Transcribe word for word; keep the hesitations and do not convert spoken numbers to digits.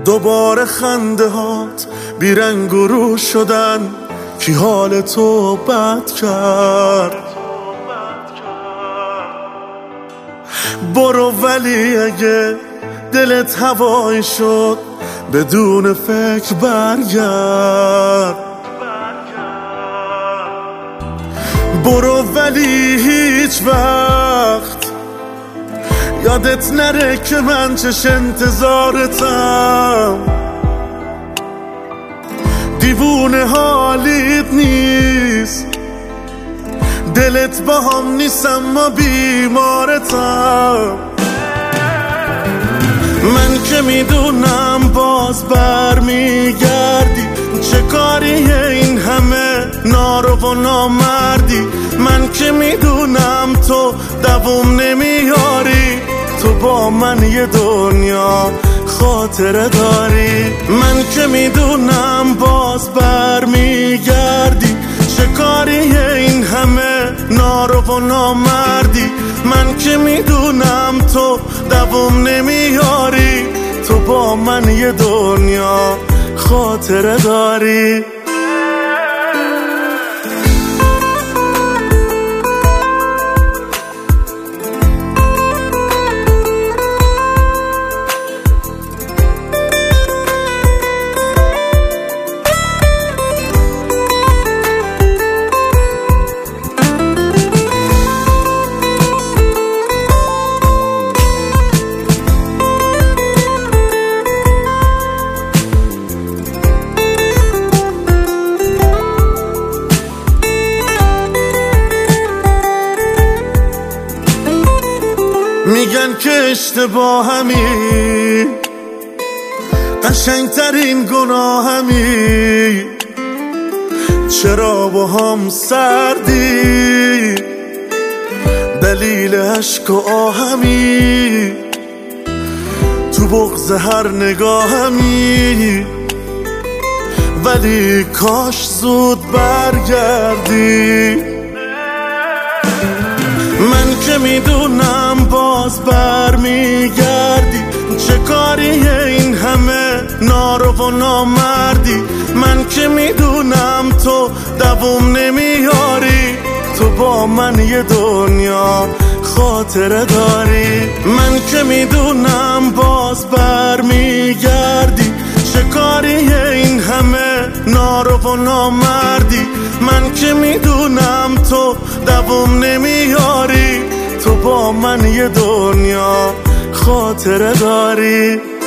دوباره خنده هات بیرنگ و رو شدن، کی حال تو بد کرد. برو ولی اگه دلت هوایی شد بدون فکر برگرد. برو ولی هیچ وقت یادت نره که من چش انتظارتم. دیوونه حالیت نیست، دلت با هم نیست اما بیمارتم. من که میدونم باز بر میگردی، چه کاریه این همه نارو و نامردی. من که میدونم تو دووم نمیاری، تو با من یه دنیا خاطره داری. من که میدونم باز بر میگردی، چه کاریه این همه نارو و نامردی. من که میدونم تو دووم نمیاری، تو با من یه دنیا خاطره داری. میگن که اشتباهمی، قشنگترین گناهمی. چرا با هم سردی دلیل عشق و آهمی، تو بغض هر نگاهمی. ولی کاش زود برگردی. من که میدونم باز بر میگردی، چه کاریه این همه نارو و نامردی. من که میدونم تو دووم نمیاری، تو با من یه دنیا خاطره داری. من که میدونم باز بر میگردی، چه کاریه این همه نارو و نامردی. من که میدونم تو دووم نمیاری، تو با من یه دنیا خاطره داری.